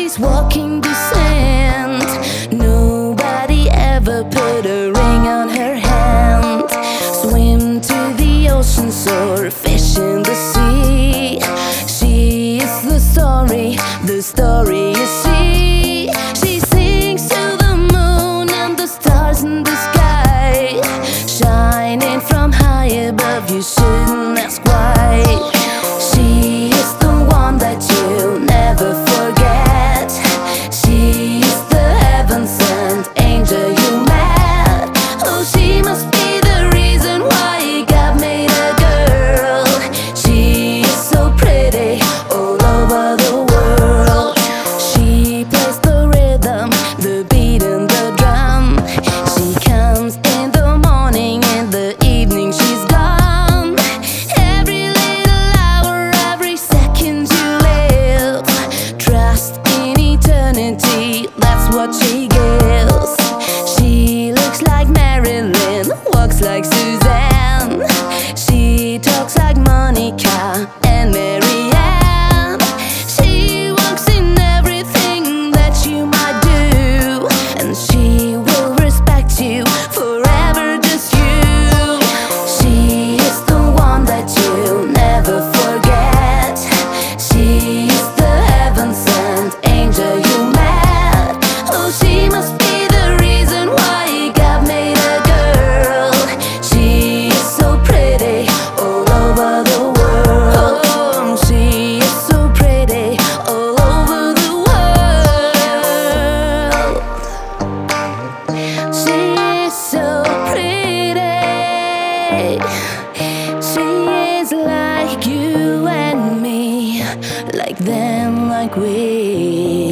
she's walking the sand. Nobody ever put a ring on her hand. Swim to the ocean, soar, fish in the sea. She is the story you see. She sings to the moon and the stars in the sky, shining from high above, you shouldn't ask why. She is the one that you'll never forget. She is the heaven-sent angel you met. Oh, she must be the reason why God made a girl. She is so pretty all over the world. She plays the rhythm, the beat and the drum. She comes in the morning, in the evening she's gone. Every little hour, every second you live, trust in eternity, that's what she gives. She looks like Marilyn, walks like Suzanne. She talks like Monica and Marianne. She walks in everything that you might do, and she will respect you forever, just you. She is the one that you'll never forget. She is the heaven-sent angel you met. Oh, she must be the reason why God made a girl. She is so pretty all over the world. Oh, she is so pretty all over the world. She is so pretty. She is like you and me, like them, like we.